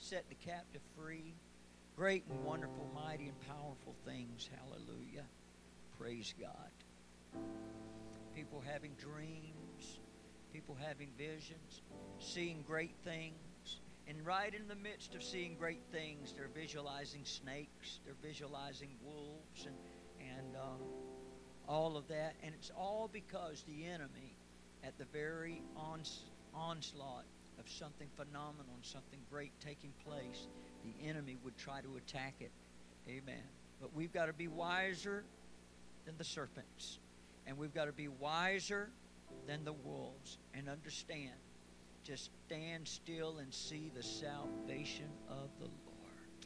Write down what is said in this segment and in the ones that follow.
set the captive free. Great and wonderful, mighty and powerful things. Hallelujah. Praise God. People having dreams, people having visions, seeing great things. And right in the midst of seeing great things, they're visualizing snakes, they're visualizing wolves, and all of that. And it's all because the enemy, at the very onslaught of something phenomenal, something great taking place, the enemy would try to attack it. Amen. But we've got to be wiser than the serpents. And we've got to be wiser than the wolves. And understand, just stand still and see the salvation of the Lord.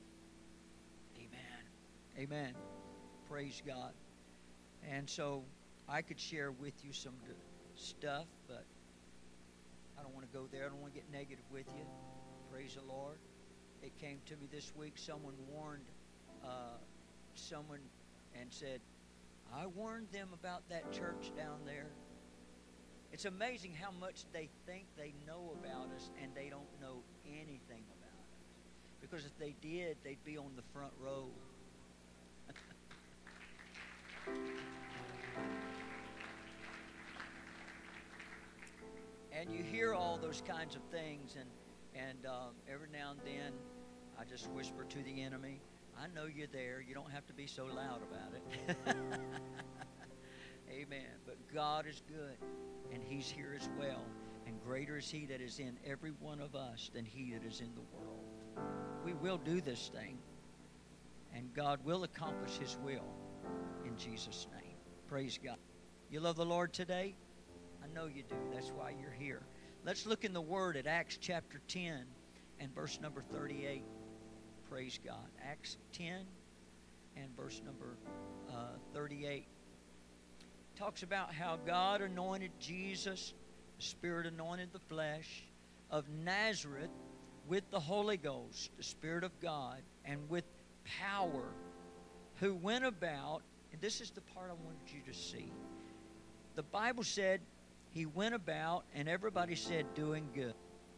Amen. Amen. Praise God. And so I could share with you some stuff, but I don't want to go there. I don't want to get negative with you. Praise the Lord. It came to me this week. Someone warned someone and said, I warned them about that church down there. It's amazing how much they think they know about us, and they don't know anything about us. Because if they did, they'd be on the front row. And you hear all those kinds of things, and every now and then I just whisper to the enemy, I know you're there. You don't have to be so loud about it. Amen. But God is good, and He's here as well. And greater is He that is in every one of us than he that is in the world. We will do this thing, and God will accomplish His will in Jesus' name. Praise God. You love the Lord today? I know you do. That's why you're here. Let's look in the Word at Acts chapter 10 and verse number 38. Praise God. Acts 10 and verse number 38. Talks about how God anointed Jesus, the Spirit anointed the flesh, of Nazareth with the Holy Ghost, the Spirit of God, and with power, who went about, and this is the part I wanted you to see. The Bible said He went about, and everybody said, doing good,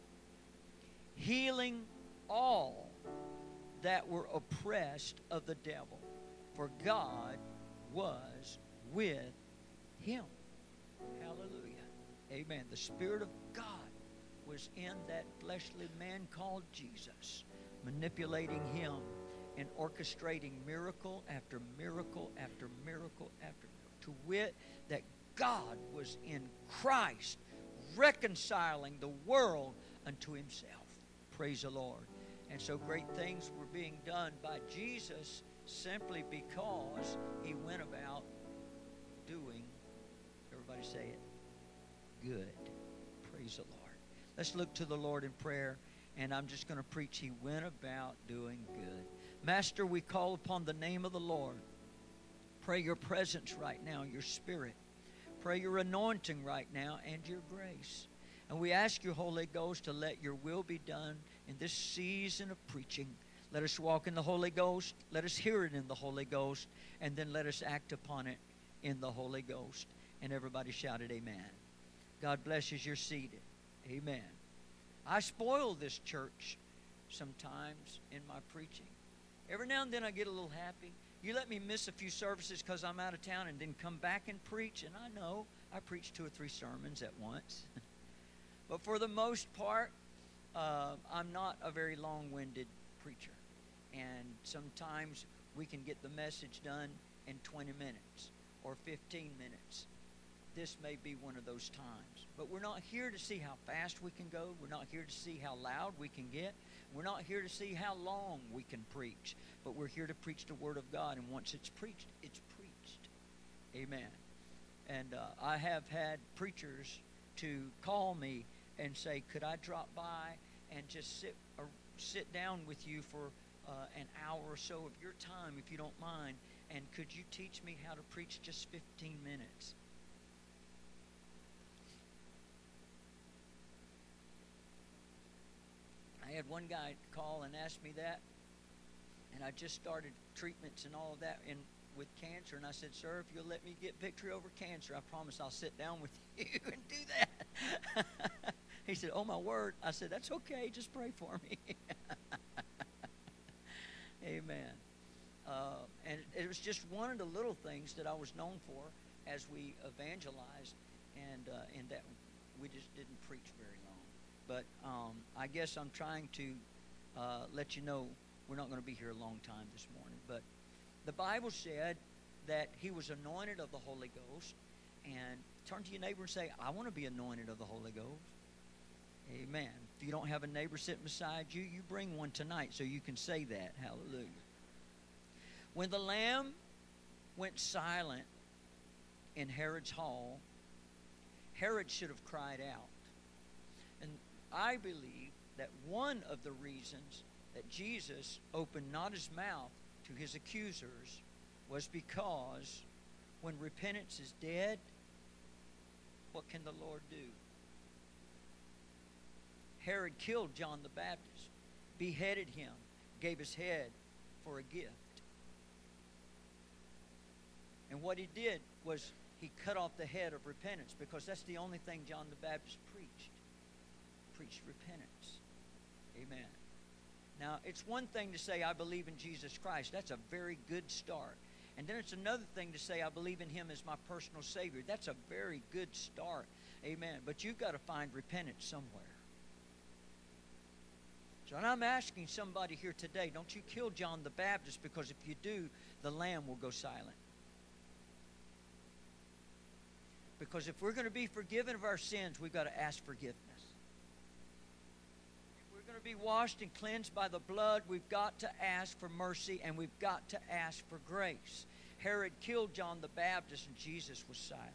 healing all that were oppressed of the devil, for God was with Him. Hallelujah. Amen. The Spirit of God was in that fleshly man called Jesus, manipulating him and orchestrating miracle after miracle after miracle after miracle, to wit that God was in Christ, reconciling the world unto Himself. Praise the Lord. And so great things were being done by Jesus simply because He went about doing, everybody say it, good. Praise the Lord. Let's look to the Lord in prayer, and I'm just going to preach. He went about doing good. Master, we call upon the name of the Lord. Pray your presence right now, your Spirit. Pray your anointing right now and your grace. And we ask you, Holy Ghost, to let your will be done in this season of preaching. Let us walk in the Holy Ghost. Let us hear it in the Holy Ghost. And then let us act upon it in the Holy Ghost. And everybody shouted, amen. God bless you as you're seated. Amen. I spoil this church sometimes in my preaching. Every now and then I get a little happy. You let me miss a few services because I'm out of town and then come back and preach. And I know I preach 2 or 3 sermons at once. But for the most part, I'm not a very long-winded preacher. And sometimes we can get the message done in 20 minutes or 15 minutes. This may be one of those times. But we're not here to see how fast we can go. We're not here to see how loud we can get. We're not here to see how long we can preach. But we're here to preach the Word of God. And once it's preached, it's preached. Amen. And I have had preachers to call me and say, could I drop by and just sit down with you for an hour or so of your time, if you don't mind, and could you teach me how to preach just 15 minutes? I had one guy call and ask me that, and I just started treatments and all of that with cancer, and I said, sir, if you'll let me get victory over cancer, I promise I'll sit down with you and do that. He said, oh, my word. I said, that's okay. Just pray for me. was just one of the little things that I was known for as we evangelized, and in that we just didn't preach very long. But I guess I'm trying to let you know we're not going to be here a long time this morning. But the Bible said that he was anointed of the Holy Ghost. And turn to your neighbor and say, I want to be anointed of the Holy Ghost. Amen. If you don't have a neighbor sitting beside you, you bring one tonight so you can say that. Hallelujah. When the lamb went silent in Herod's hall, Herod should have cried out. And I believe that one of the reasons that Jesus opened not his mouth to his accusers was because when repentance is dead, what can the Lord do? Herod killed John the Baptist, beheaded him, gave his head for a gift. And what he did was he cut off the head of repentance, because that's the only thing John the Baptist preached. Preached repentance. Amen. Now, it's one thing to say, I believe in Jesus Christ. That's a very good start. And then it's another thing to say, I believe in him as my personal Savior. That's a very good start. Amen. But you've got to find repentance somewhere. So and I'm asking somebody here today, don't you kill John the Baptist, because if you do, the lamb will go silent. Because if we're going to be forgiven of our sins, we've got to ask forgiveness. If we're going to be washed and cleansed by the blood, we've got to ask for mercy, and we've got to ask for grace. Herod killed John the Baptist, and Jesus was silenced.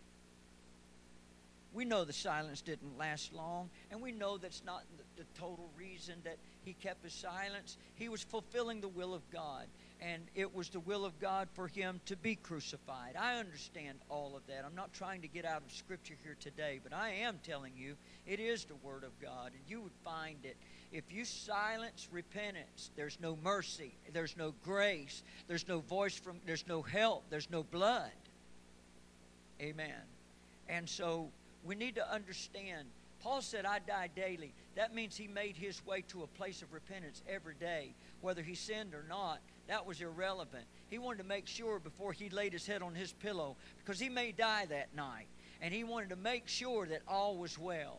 We know the silence didn't last long, and we know that's not the total reason that he kept his silence. He was fulfilling the will of God, and it was the will of God for him to be crucified. I understand all of that. I'm not trying to get out of Scripture here today, but I am telling you it is the Word of God, and you would find it. If you silence repentance, there's no mercy, there's no grace, there's no voice from, there's no help, there's no blood. Amen. And so we need to understand, Paul said, I die daily. That means he made his way to a place of repentance every day. Whether he sinned or not, that was irrelevant. He wanted to make sure before he laid his head on his pillow, because he may die that night, and he wanted to make sure that all was well.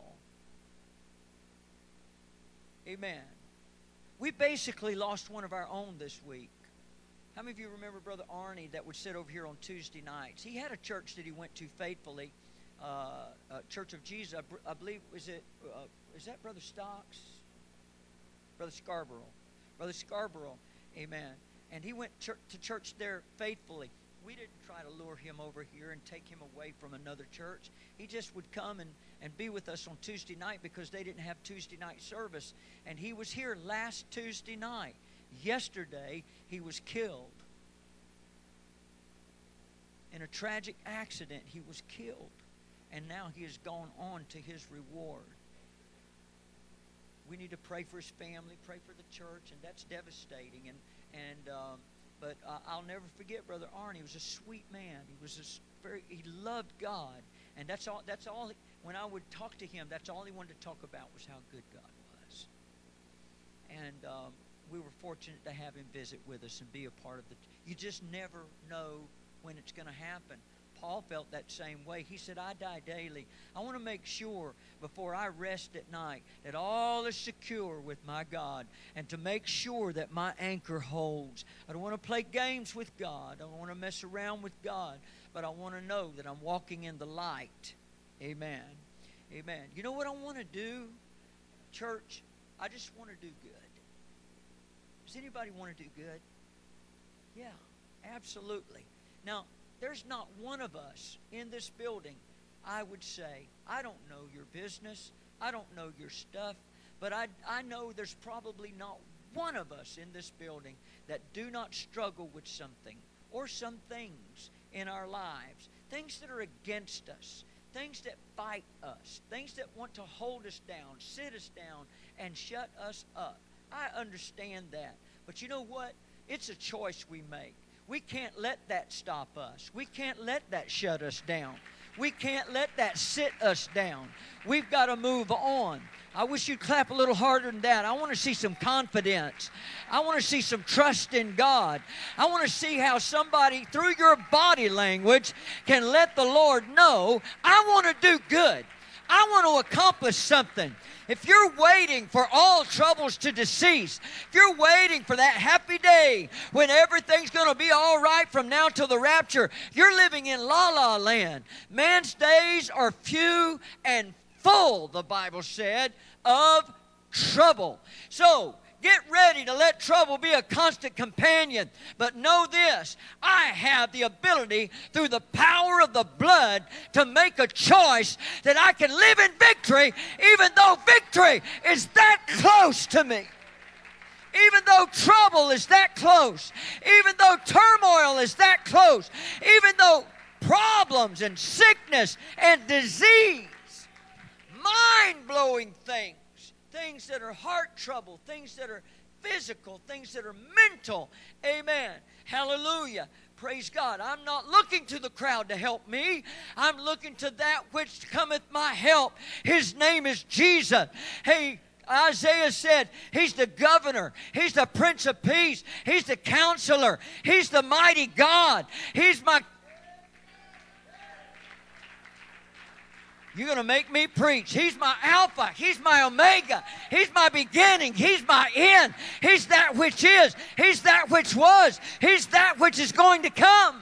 Amen. We basically lost one of our own this week. How many of you remember Brother Arnie that would sit over here on Tuesday nights? He had a church that he went to faithfully. Church of Jesus, I believe, is that Brother Stocks? Brother Scarborough, amen. And he went to church there faithfully. We didn't try to lure him over here and take him away from another church. He just would come and be with us on Tuesday night, because they didn't have Tuesday night service. And he was here last Tuesday night. Yesterday, he was killed. In a tragic accident, he was killed. And now he has gone on to his reward. We need to pray for his family, pray for the church, and that's devastating. But I'll never forget Brother Arnie. He was a sweet man. He loved God, and that's all. When I would talk to him, that's all he wanted to talk about was how good God was. And we were fortunate to have him visit with us and be a part of the. You just never know when it's going to happen. Paul felt that same way. He said, I die daily. I want to make sure before I rest at night that all is secure with my God, and to make sure that my anchor holds. I don't want to play games with God. I don't want to mess around with God, but I want to know that I'm walking in the light. Amen. Amen. You know what I want to do, church? I just want to do good. Does anybody want to do good? Yeah, absolutely. Now, there's not one of us in this building, I would say, I don't know your business, I don't know your stuff, but I know there's probably not one of us in this building that do not struggle with something or some things in our lives, things that are against us, things that fight us, things that want to hold us down, sit us down, and shut us up. I understand that. But you know what? It's a choice we make. We can't let that stop us. We can't let that shut us down. We can't let that sit us down. We've got to move on. I wish you'd clap a little harder than that. I want to see some confidence. I want to see some trust in God. I want to see how somebody, through your body language, can let the Lord know, I want to do good. I want to accomplish something. If you're waiting for all troubles to cease, if you're waiting for that happy day when everything's going to be all right from now till the rapture, you're living in la-la land. Man's days are few and full, the Bible said, of trouble. So, get ready to let trouble be a constant companion. But know this, I have the ability through the power of the blood to make a choice that I can live in victory even though victory is that close to me. Even though trouble is that close. Even though turmoil is that close. Even though problems and sickness and disease, mind-blowing things, things that are heart trouble, things that are physical, things that are mental. Amen. Hallelujah. Praise God. I'm not looking to the crowd to help me. I'm looking to that which cometh my help. His name is Jesus. Hey, Isaiah said, He's the governor. He's the Prince of Peace. He's the counselor. He's the mighty God. He's my... You're going to make me preach. He's my Alpha. He's my Omega. He's my beginning. He's my end. He's that which is. He's that which was. He's that which is going to come.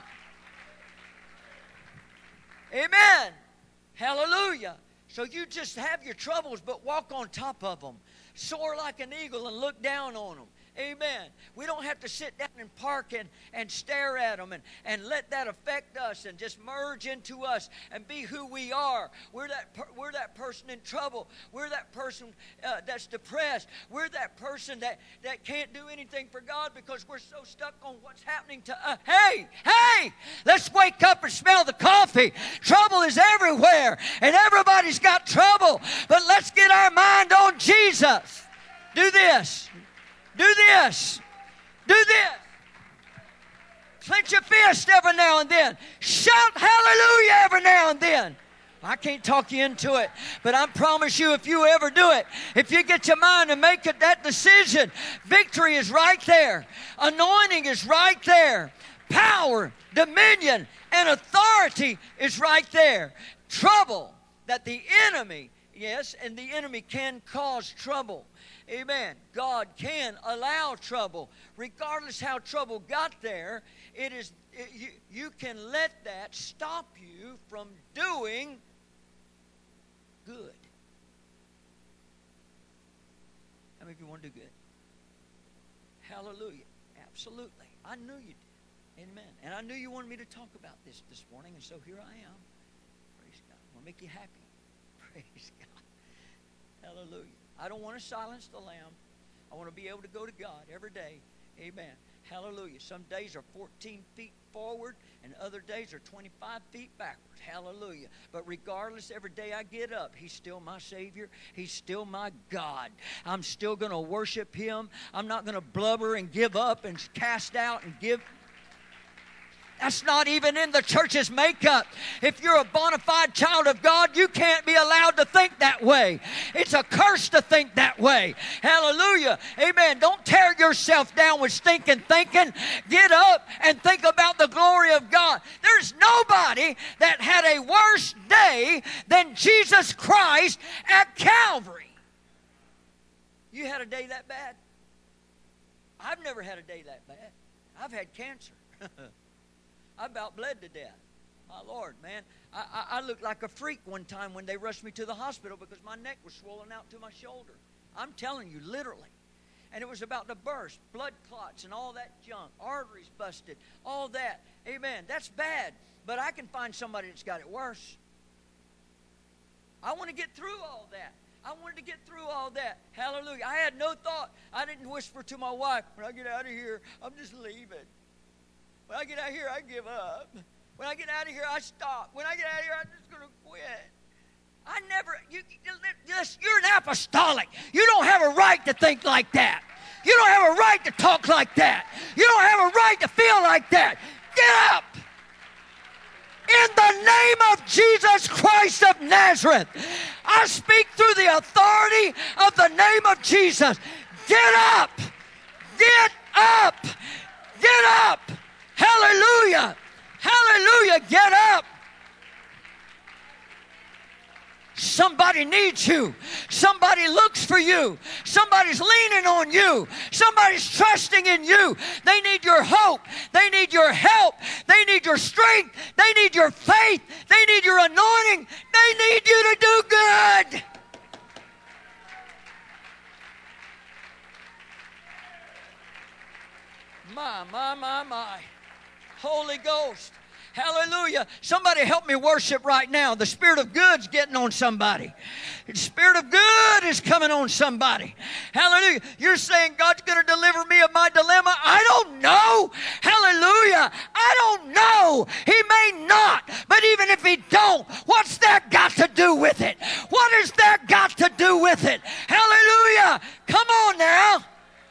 Amen. Hallelujah. So you just have your troubles, but walk on top of them. Soar like an eagle and look down on them. Amen. We don't have to sit down and park and stare at them and let that affect us and just merge into us and be who we are. We're that person in trouble. We're that person that's depressed. We're that person that can't do anything for God because we're so stuck on what's happening to us. Hey, let's wake up and smell the coffee. Trouble is everywhere and everybody's got trouble. But let's get our mind on Jesus. Do this. Do this. Do this. Clench your fist every now and then. Shout hallelujah every now and then. I can't talk you into it, but I promise you if you ever do it, if you get your mind and make it that decision, victory is right there. Anointing is right there. Power, dominion, and authority is right there. Trouble that the enemy, yes, and the enemy can cause trouble. Amen. God can allow trouble. Regardless how trouble got there, you can let that stop you from doing good. How many of you want to do good? Hallelujah. Absolutely. I knew you did. Amen. And I knew you wanted me to talk about this morning, and so here I am. Praise God. I want to make you happy. Praise God. Hallelujah. I don't want to silence the lamb. I want to be able to go to God every day. Amen. Hallelujah. Some days are 14 feet forward and other days are 25 feet backward. Hallelujah. But regardless, every day I get up, He's still my Savior. He's still my God. I'm still going to worship Him. I'm not going to blubber and give up and cast out and give... That's not even in the church's makeup. If you're a bona fide child of God, you can't be allowed to think that way. It's a curse to think that way. Hallelujah. Amen. Don't tear yourself down with stinking thinking. Get up and think about the glory of God. There's nobody that had a worse day than Jesus Christ at Calvary. You had a day that bad? I've never had a day that bad. I've had cancer. I about bled to death. My Lord, man. I looked like a freak one time when they rushed me to the hospital because my neck was swollen out to my shoulder. I'm telling you, literally. And it was about to burst. Blood clots and all that junk. Arteries busted. All that. Amen. That's bad. But I can find somebody that's got it worse. I want to get through all that. I wanted to get through all that. Hallelujah. I had no thought. I didn't whisper to my wife, when I get out of here, I'm just leaving. When I get out of here, I give up. When I get out of here, I stop. When I get out of here, I'm just going to quit. You're an apostolic. You don't have a right to think like that. You don't have a right to talk like that. You don't have a right to feel like that. Get up. In the name of Jesus Christ of Nazareth, I speak through the authority of the name of Jesus. Get up! Get up! Get up! Hallelujah! Hallelujah! Get up! Somebody needs you. Somebody looks for you. Somebody's leaning on you. Somebody's trusting in you. They need your hope. They need your help. They need your strength. They need your faith. They need your anointing. They need you to do good. My. Holy Ghost. Hallelujah. Somebody help me worship right now. The Spirit of good's getting on somebody. The Spirit of good is coming on somebody. Hallelujah. You're saying God's going to deliver me of my dilemma. I don't know. Hallelujah. I don't know. He may not. But even if He don't, what's that got to do with it? What has that got to do with it? Hallelujah. Come on now.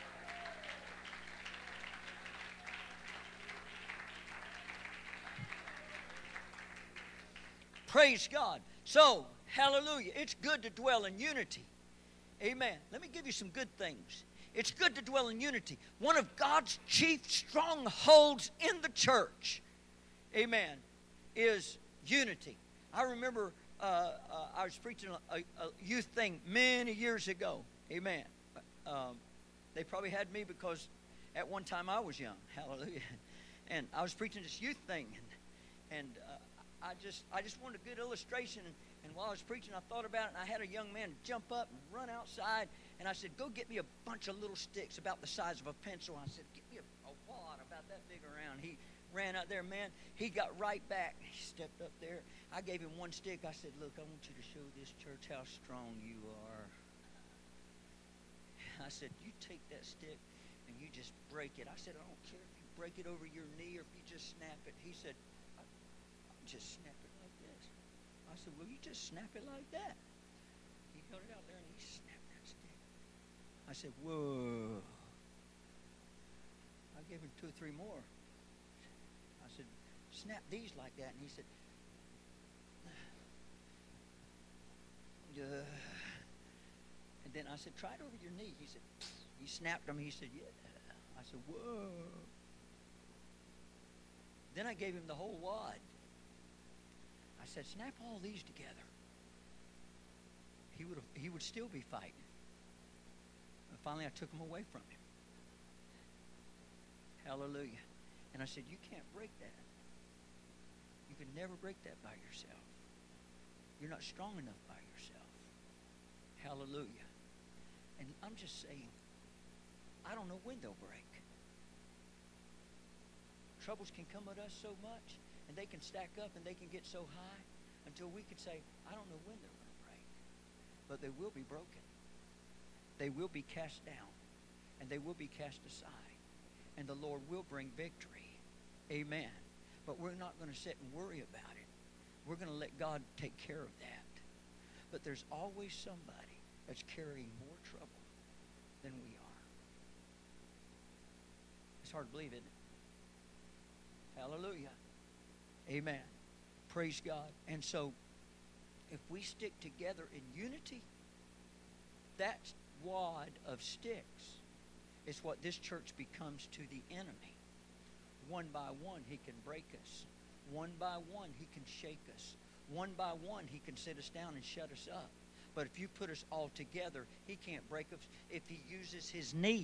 Praise God. So, hallelujah. It's good to dwell in unity. Amen. Let me give you some good things. It's good to dwell in unity. One of God's chief strongholds in the church, amen, is unity. I remember I was preaching a youth thing many years ago. Amen. They probably had me because at one time I was young. Hallelujah. And I was preaching this youth thing. And I just wanted a good illustration, and while I was preaching, I thought about it, and I had a young man jump up and run outside, and I said, go get me a bunch of little sticks about the size of a pencil. I said, get me a wad about that big around. He ran out there, man. He got right back. He stepped up there. I gave him one stick. I said, look, I want you to show this church how strong you are. I said, you take that stick, and you just break it. I said, I don't care if you break it over your knee or if you just snap it. He said, just snap it like this. I said, well, you just snap it like that. He held it out there and he snapped that stick. I said, whoa. I gave him 2 or 3 more. I said, snap these like that. And he said, and then I said, try it over your knee. He said, he snapped them. He said, yeah. I said, whoa. Then I gave him the whole wad. I said, snap all these together. He would still be fighting. And finally, I took him away from him. Hallelujah. And I said, you can't break that. You can never break that by yourself. You're not strong enough by yourself. Hallelujah. And I'm just saying, I don't know when they'll break. Troubles can come at us so much. And they can stack up and they can get so high until we could say, I don't know when they're going to break. But they will be broken. They will be cast down. And they will be cast aside. And the Lord will bring victory. Amen. But we're not going to sit and worry about it. We're going to let God take care of that. But there's always somebody that's carrying more trouble than we are. It's hard to believe, isn't it? Hallelujah. Amen. Praise God. And so, if we stick together in unity, that wad of sticks is what this church becomes to the enemy. One by one, he can break us. One by one, he can shake us. One by one, he can sit us down and shut us up. But if you put us all together, he can't break us if he uses his knee.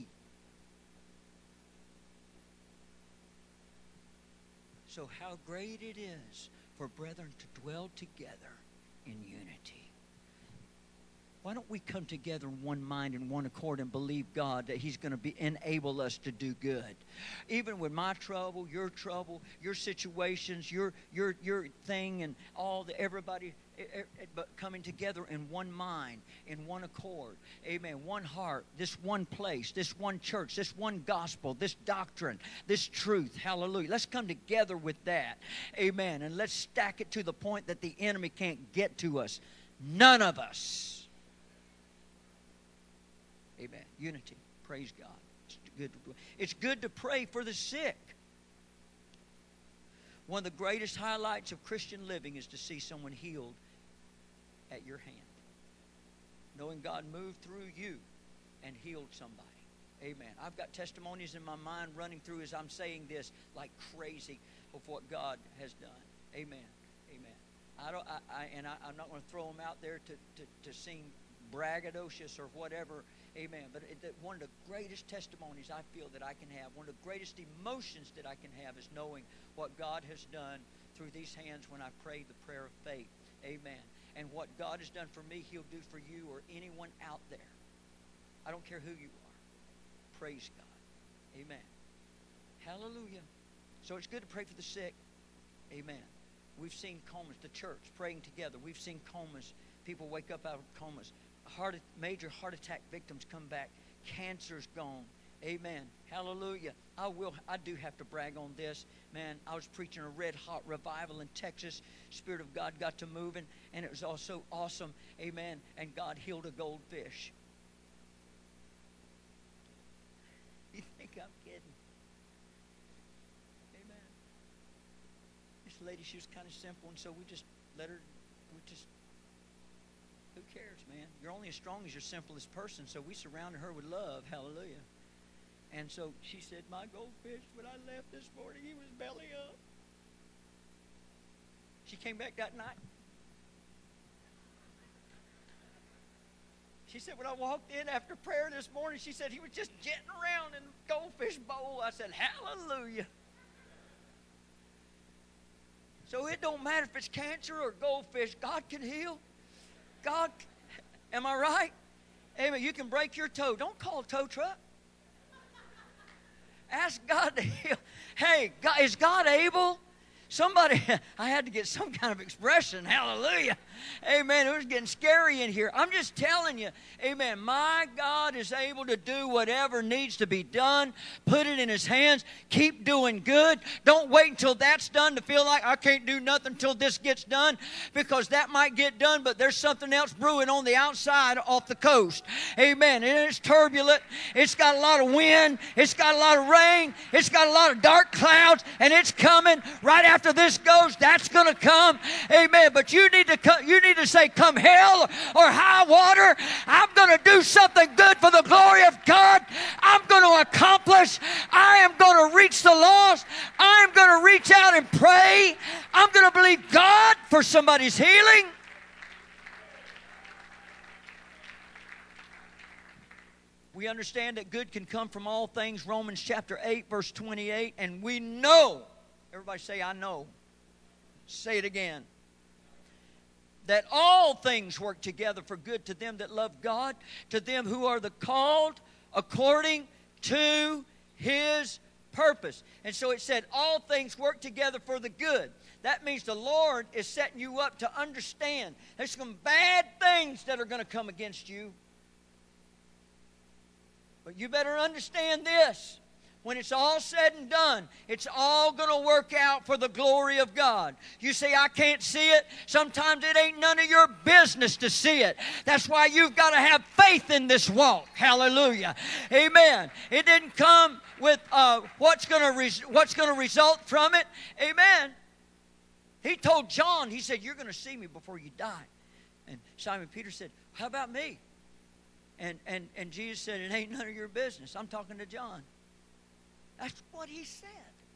So how great it is for brethren to dwell together in unity. Why don't we come together in one mind and one accord and believe God that He's going to enable us to do good? Even with my trouble, your situations, your thing, and everybody but coming together in one mind, in one accord. Amen. One heart, this one place, this one church, this one gospel, this doctrine, this truth. Hallelujah. Let's come together with that. Amen. And let's stack it to the point that the enemy can't get to us. None of us. Amen. Unity. Praise God. It's good to pray for the sick. One of the greatest highlights of Christian living is to see someone healed at your hand. Knowing God moved through you and healed somebody. Amen. I've got testimonies in my mind running through as I'm saying this like crazy of what God has done. Amen. Amen. I'm not going to throw them out there to seem braggadocious or whatever. Amen. But one of the greatest testimonies I feel that I can have, one of the greatest emotions that I can have is knowing what God has done through these hands when I prayed the prayer of faith. Amen. And what God has done for me, He'll do for you or anyone out there. I don't care who you are. Praise God. Amen. Hallelujah. So it's good to pray for the sick. Amen. We've seen comas, the church praying together. We've seen comas. People wake up out of comas. Major heart attack victims come back. Cancer's gone. Amen. Hallelujah. I do have to brag on this. Man, I was preaching a red hot revival in Texas. Spirit of God got to moving, and it was also awesome. Amen. And God healed a goldfish. You think I'm kidding? Amen. This lady, she was kind of simple, and so we just let her, who cares, man? You're only as strong as your simplest person, so we surrounded her with love. Hallelujah. And so she said, my goldfish, when I left this morning, he was belly up. She came back that night. She said, when I walked in after prayer this morning, she said, he was just jetting around in the goldfish bowl. I said, hallelujah. So it don't matter if it's cancer or goldfish. God can heal. God, am I right? Amen. You can break your toe. Don't call a tow truck. Ask God to heal. Hey, God, is God able? Somebody, I had to get some kind of expression. Hallelujah. Amen. It was getting scary in here. I'm just telling you. Amen. My God is able to do whatever needs to be done. Put it in His hands. Keep doing good. Don't wait until that's done to feel like I can't do nothing until this gets done, because that might get done, but there's something else brewing on the outside off the coast. Amen. And it's turbulent. It's got a lot of wind. It's got a lot of rain. It's got a lot of dark clouds, and it's coming right after this goes. That's going to come. Amen. But you need to say, come hell or high water, I'm going to do something good for the glory of God. I'm going to accomplish. I am going to reach the lost. I'm going to reach out and pray. I'm going to believe God for somebody's healing. We understand that good can come from all things. Romans chapter 8, verse 28. And we know, everybody say, I know. Say it again. That all things work together for good to them that love God, to them who are the called according to His purpose. And so it said all things work together for the good. That means the Lord is setting you up to understand there's some bad things that are going to come against you. But you better understand this. When it's all said and done, it's all going to work out for the glory of God. You say, I can't see it. Sometimes it ain't none of your business to see it. That's why you've got to have faith in this walk. Hallelujah. Amen. It didn't come with what's going to result from it. Amen. He told John, he said, you're going to see me before you die. And Simon Peter said, how about me? And Jesus said, it ain't none of your business. I'm talking to John. That's what He said.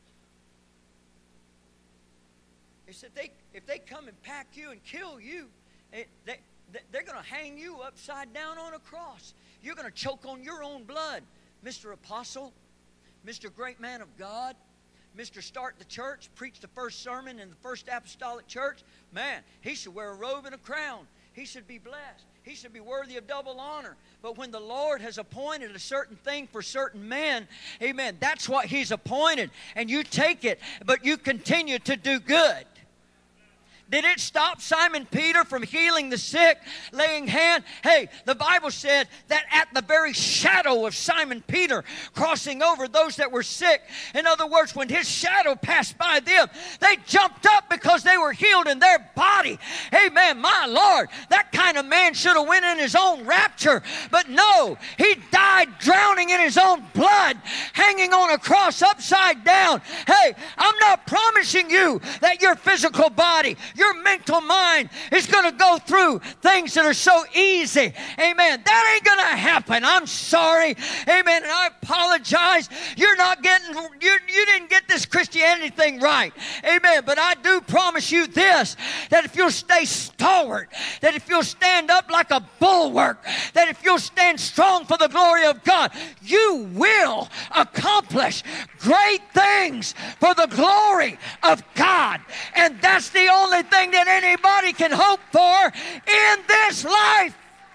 He said, if they come and pack you and kill you, they're going to hang you upside down on a cross. You're going to choke on your own blood. Mr. Apostle, Mr. Great Man of God, Mr. Start the Church, preach the first sermon in the First Apostolic Church. Man, he should wear a robe and a crown. He should be blessed. He should be worthy of double honor. But when the Lord has appointed a certain thing for certain men, amen, that's what He's appointed. And you take it, but you continue to do good. Did it stop Simon Peter from healing the sick, laying hand? Hey, the Bible said that at the very shadow of Simon Peter crossing over those that were sick, in other words, when his shadow passed by them, they jumped up because they were healed in their body. Amen. My Lord, that kind of man should have went in his own rapture, but no, he died drowning in his own blood, hanging on a cross upside down. Hey, I'm not promising you that your physical body, your mental mind is going to go through things that are so easy. Amen. That ain't going to happen. I'm sorry. Amen. And I apologize. You're not getting, you didn't get this Christianity thing right. Amen. But I do promise you this, that if you'll stay stalwart, that if you'll stand up like a bulwark, that if you'll stand strong for the glory of God, you will accomplish great things for the glory of God. And that's the only thing that anybody can hope for in this life.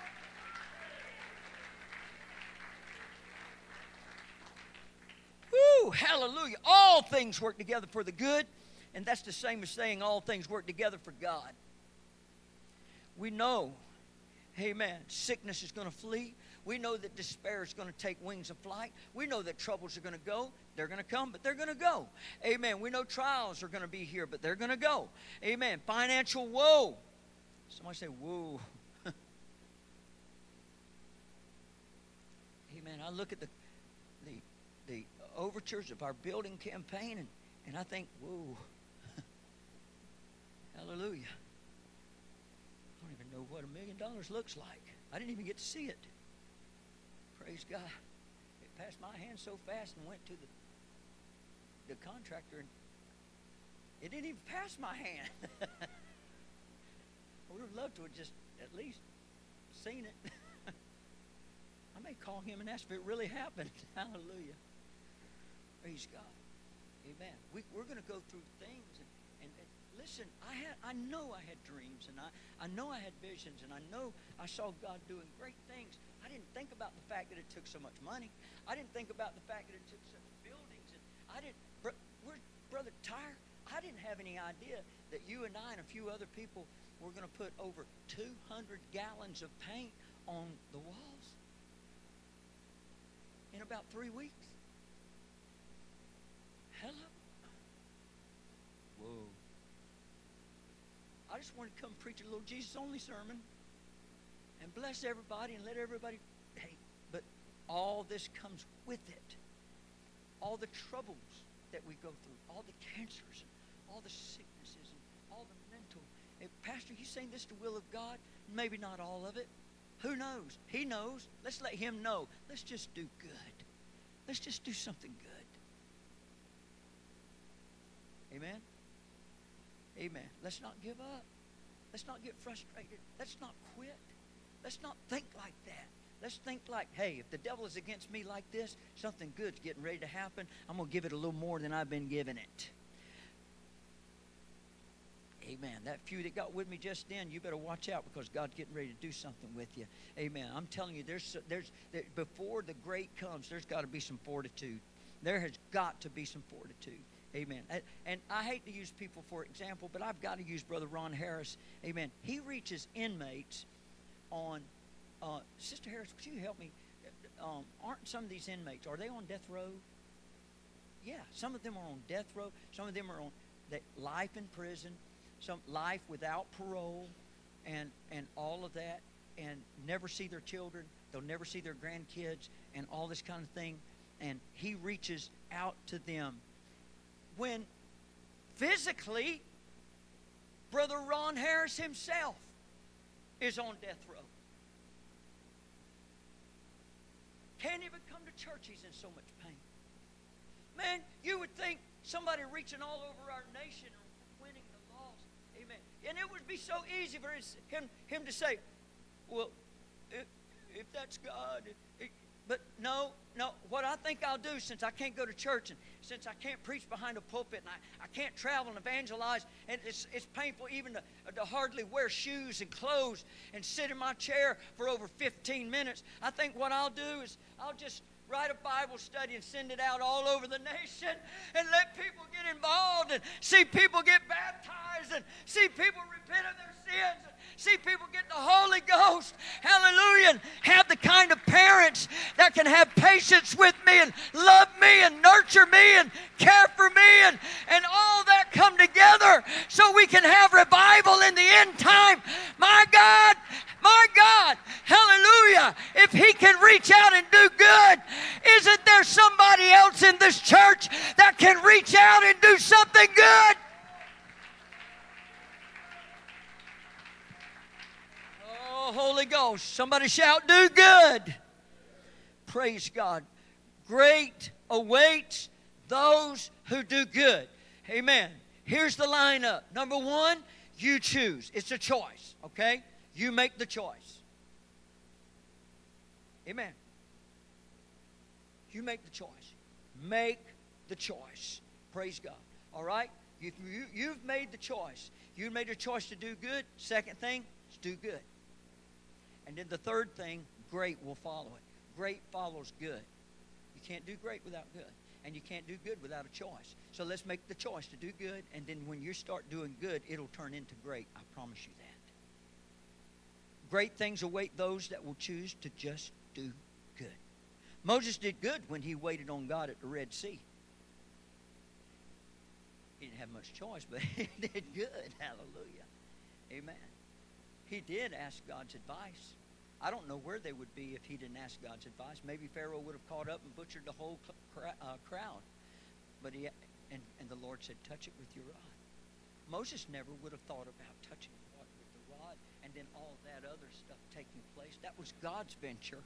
Woo, hallelujah. All things work together for the good, and that's the same as saying all things work together for God. We know, amen, sickness is going to flee. We know that despair is going to take wings of flight. We know that troubles are going to go. They're going to come, but they're going to go. Amen. We know trials are going to be here, but they're going to go. Amen. Financial woe. Somebody say, whoa. Amen. I look at the overtures of our building campaign, and I think, whoa. Hallelujah. I don't even know what $1 million looks like. I didn't even get to see it. Praise God. It passed my hand so fast and went to the contractor, and it didn't even pass my hand. I would have loved to have just at least seen it. I may call him and ask if it really happened. Hallelujah. Praise God. Amen. We're going to go through things. And listen, I know I had dreams, and I know I had visions, and I know I saw God doing great things. I didn't think about the fact that it took so much money. I didn't think about the fact that it took such buildings. And I didn't, Brother Tyre, I didn't have any idea that you and I and a few other people were going to put over 200 gallons of paint on the walls in about 3 weeks. Hello? Whoa. I just want to come preach a little Jesus-only sermon and bless everybody and let everybody, hey, but all this comes with it. All the troubles that we go through, all the cancers, and all the sicknesses, and all the mental. Hey, Pastor, you saying this is the will of God? Maybe not all of it. Who knows? He knows. Let's let him know. Let's just do good. Let's just do something good. Amen? Amen. Let's not give up. Let's not get frustrated. Let's not quit. Let's not think like that. Let's think like, hey, if the devil is against me like this, something good's getting ready to happen. I'm going to give it a little more than I've been giving it. Amen. That few that got with me just then, you better watch out because God's getting ready to do something with you. Amen. I'm telling you, there's before the great comes, there's got to be some fortitude. There has got to be some fortitude. Amen. And I hate to use people for example, but I've got to use Brother Ron Harris. Amen. He reaches inmates on, Sister Harris, could you help me? Aren't some of these inmates, are they on death row? Yeah, some of them are on death row. Some of them are on life in prison, some life without parole, and all of that, and never see their children. They'll never see their grandkids and all this kind of thing. And he reaches out to them. When physically, Brother Ron Harris himself is on death row. Can't even come to church. He's in so much pain. Man, you would think somebody reaching all over our nation or winning the lost. Amen. And it would be so easy for him to say, well, if that's God. But no. What I think I'll do, since I can't go to church and since I can't preach behind a pulpit and I can't travel and evangelize, and it's painful even to hardly wear shoes and clothes and sit in my chair for over 15 minutes, I think what I'll do is I'll just Write a Bible study and send it out all over the nation and let people get involved and see people get baptized and see people repent of their sins and see people get the Holy Ghost. Hallelujah. And have the kind of parents that can have patience with me and love me and nurture me and care for me and all that come together so we can have revival in the end time. My God, hallelujah. If He can reach out and do good, isn't there somebody else in this church that can reach out and do something good? Oh, Holy Ghost. Somebody shout, do good. Praise God. Great awaits those who do good. Amen. Here's the lineup. Number one, you choose. It's a choice, okay? You make the choice. Amen. You make the choice. Make the choice. Praise God. All right? You've made the choice. You made a choice to do good. Second thing is do good. And then the third thing, great will follow it. Great follows good. You can't do great without good. And you can't do good without a choice. So let's make the choice to do good. And then when you start doing good, it'll turn into great. I promise you that. Great things await those that will choose to just do good. Moses did good when he waited on God at the Red Sea. He didn't have much choice, but he did good. Hallelujah. Amen. He did ask God's advice. I don't know where they would be if he didn't ask God's advice. Maybe Pharaoh would have caught up and butchered the whole crowd. But and the Lord said, touch it with your rod. Moses never would have thought about touching water with the rod and then all that other stuff taking place. That was God's venture.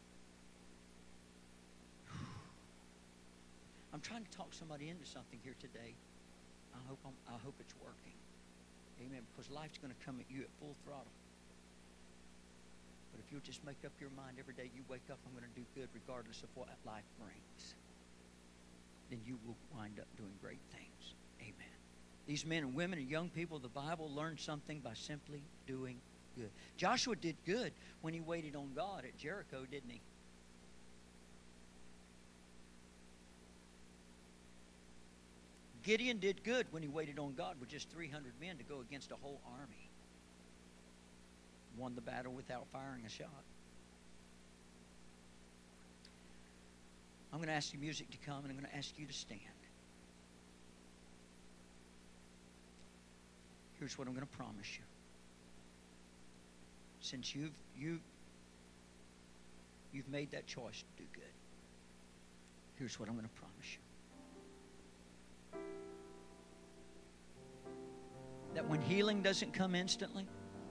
I'm trying to talk somebody into something here today. I hope it's working. Amen. Because life's going to come at you at full throttle. But if you'll just make up your mind every day you wake up, I'm going to do good regardless of what life brings, then you will wind up doing great things. Amen. These men and women and young people of the Bible learned something by simply doing good. Joshua did good when he waited on God at Jericho, didn't he? Gideon did good when he waited on God with just 300 men to go against a whole army. Won the battle without firing a shot. I'm going to ask the music to come, and I'm going to ask you to stand. Here's what I'm going to promise you. Since you've made that choice to do good, here's what I'm going to promise you. That when healing doesn't come instantly,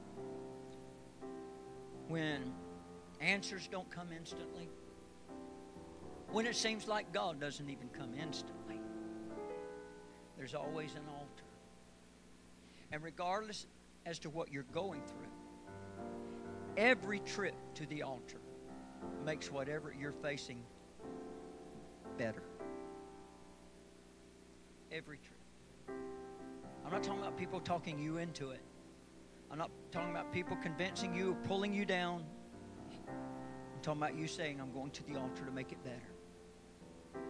when answers don't come instantly, when it seems like God doesn't even come instantly, there's always an altar. And regardless as to what you're going through, every trip to the altar makes whatever you're facing better. Every trip. I'm not talking about people talking you into it. I'm not talking about people convincing you or pulling you down. I'm talking about you saying, I'm going to the altar to make it better.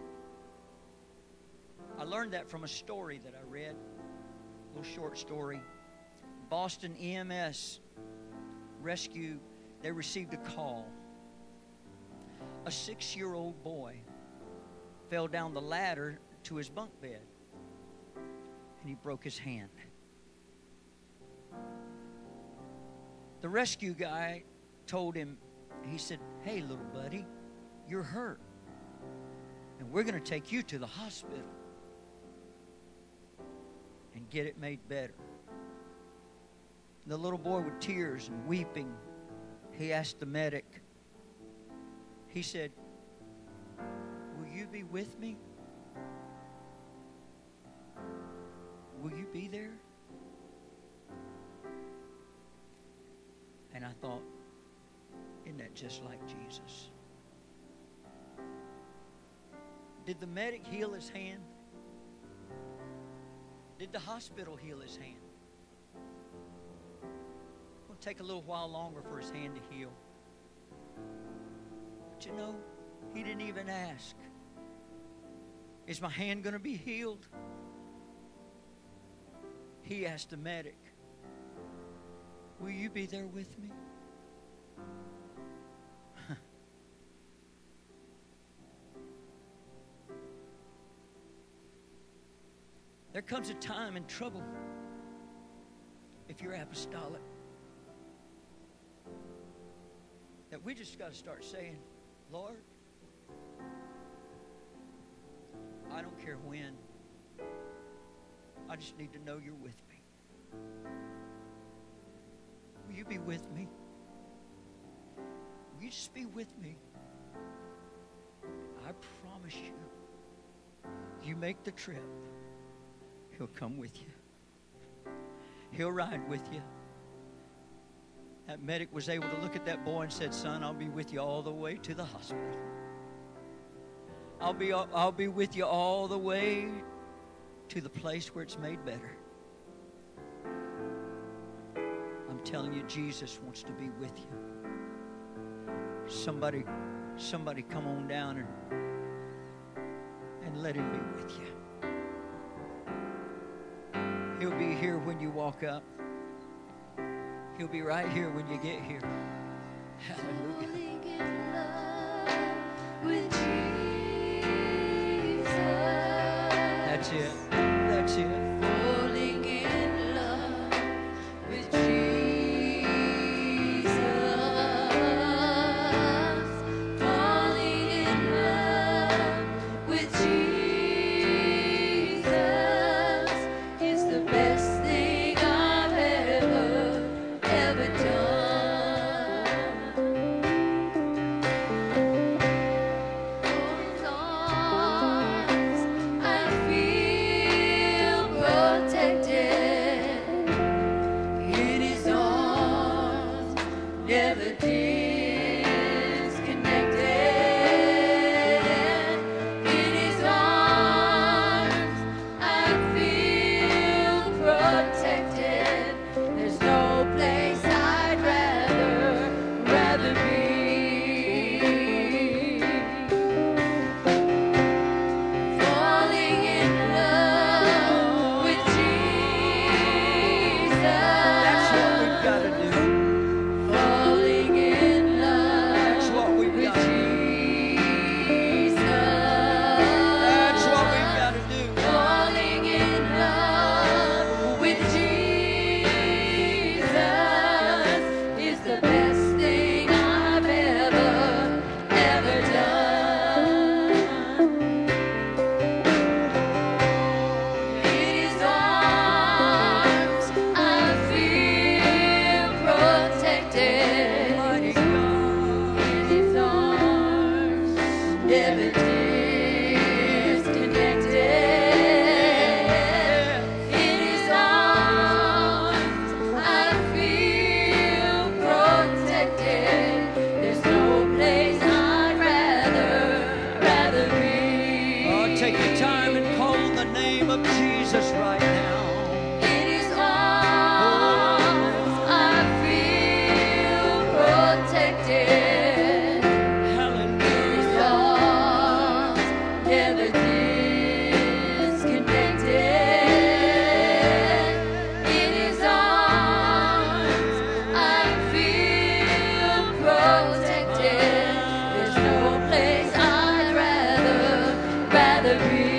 I learned that from a story that I read, a little short story. Boston EMS rescue, they received a call. A 6-year-old boy fell down the ladder to his bunk bed. And he broke his hand. The rescue guy told him, he said, hey, little buddy, you're hurt. And we're going to take you to the hospital and get it made better. The little boy with tears and weeping, he asked the medic, he said, will you be with me? Will you be there? And I thought, isn't that just like Jesus? Did the medic heal his hand? Did the hospital heal his hand? It'll take a little while longer for his hand to heal. But you know, He didn't even ask, is my hand going to be healed? He asked the medic, will you be there with me? There comes a time in trouble, if you're apostolic, that we just got to start saying, Lord, I don't care when. I just need to know you're with me. Will you be with me? Will you just be with me? I promise you, you make the trip, He'll come with you. He'll ride with you. That medic was able to look at that boy and said, son, I'll be with you all the way to the hospital. I'll be with you all the way to the place where it's made better. I'm telling you, Jesus wants to be with you. Somebody come on down and let Him be with you. He'll be here when you walk up. He'll be right here when you get here. Hallelujah. That's it. That's it. Falling in love with Jesus. Falling in love with Jesus is the best thing I've ever done. His arms, I feel protected. In His arms, never disconnected. In His arms, I feel protected. There's no place I'd rather be. Falling in love with Jesus. That's what we've got to do. Falling in That's love what we've with got to do. Jesus. That's what we've got to do. Falling in love with Jesus is the best thing I've ever done. In His arms, I feel protected. Mighty God. In His arms, never disconnected. In His arms, I feel protected. There's no place I'd rather be. Oh, take your time and call on the name of Jesus right now. In His arms, I feel protected. Hallelujah. In His arms, never disconnected. In His arms, I feel protected. There's no place I'd rather be.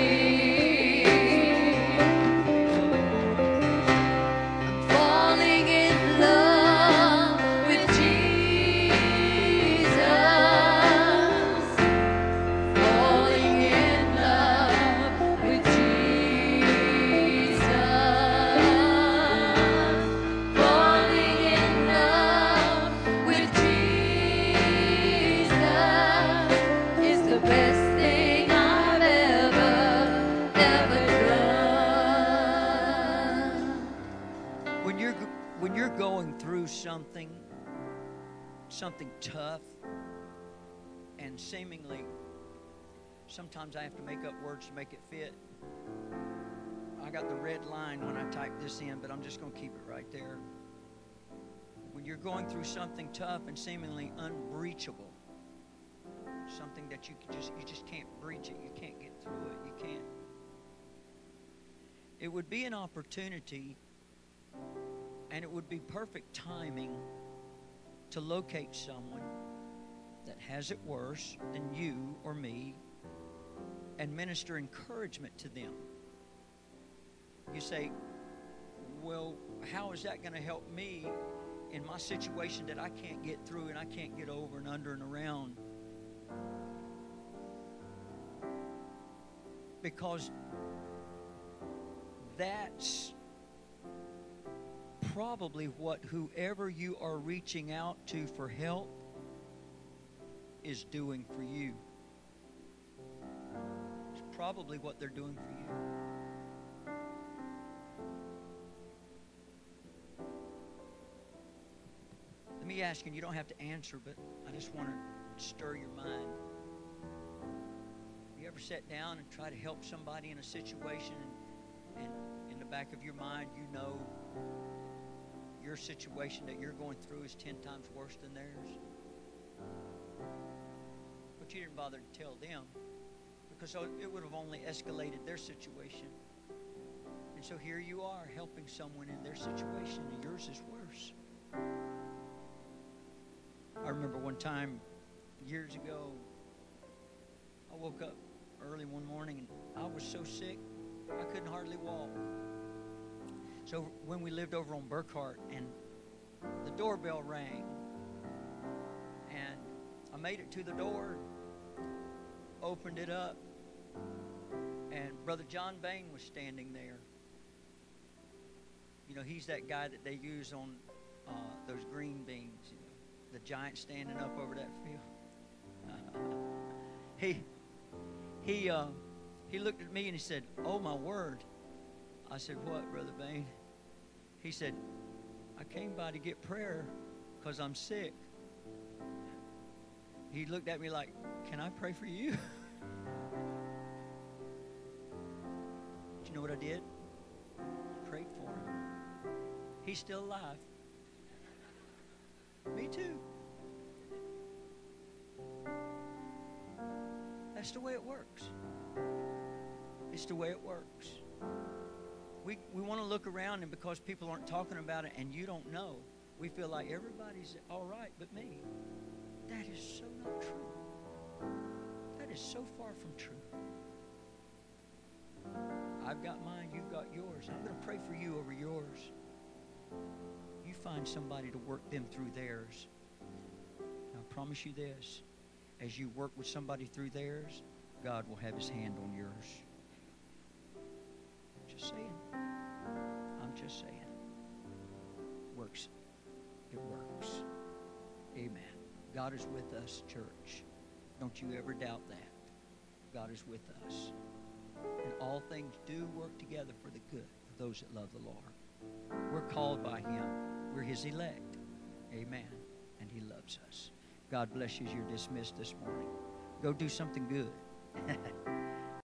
Falling in love with Jesus. Falling in love with Jesus. Falling in love with Jesus is the best thing I've ever done. When you're going through something tough, and seemingly sometimes I have to make up words to make it fit. I got the red line when I type this in, but I'm just going to keep it right there. When you're going through something tough and seemingly unbreachable, something that you just can't breach it. You can't get through it. You can't. It would be an opportunity, and it would be perfect timing to locate someone that has it worse than you or me and minister encouragement to them. You say, well, how is that going to help me in my situation that I can't get through and I can't get over and under and around? Because that's probably what whoever you are reaching out to for help is doing for you. It's probably what they're doing for you. Let me ask you, and you don't have to answer, but I just want to stir your mind. You ever sat down and try to help somebody in a situation, and in the back of your mind, you know your situation that you're going through is 10 times worse than theirs? But you didn't bother to tell them, because it would have only escalated their situation. And so here you are helping someone in their situation, and yours is worse. I remember one time, years ago, I woke up early one morning, and I was so sick, I couldn't hardly walk. So when we lived over on Burkhart, and the doorbell rang, and I made it to the door, opened it up, and Brother John Bain was standing there. You know, he's that guy that they use on those green beans, you know, the giant standing up over that field. He looked at me and he said, "Oh, my word." I said, "What, Brother Bain?" He said, "I came by to get prayer because I'm sick." He looked at me like, "Can I pray for you?" Do you know what I did? Prayed for him. He's still alive. Me too. That's the way it works. It's the way it works. We want to look around, and because people aren't talking about it and you don't know, we feel like everybody's all right but me. That is so not true. That is so far from true. I've got mine, you've got yours. I'm going to pray for you over yours. You find somebody to work them through theirs. And I promise you this, as you work with somebody through theirs, God will have his hand on yours. Just saying. I'm just saying. Works. It works. Amen. God is with us, church. Don't you ever doubt that. God is with us. And all things do work together for the good of those that love the Lord. We're called by him. We're his elect. Amen. And he loves us. God bless you as you're dismissed this morning. Go do something good.